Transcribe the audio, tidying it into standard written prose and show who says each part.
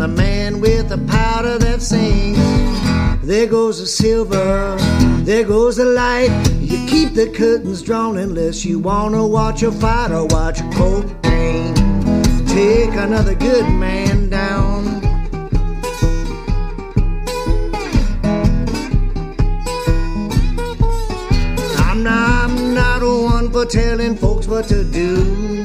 Speaker 1: the man with the powder that sings. There goes the silver, there goes the light. You keep the curtains drawn unless you wanna watch a fight or watch a cocaine take another good man down. I'm not one for telling folks what to do.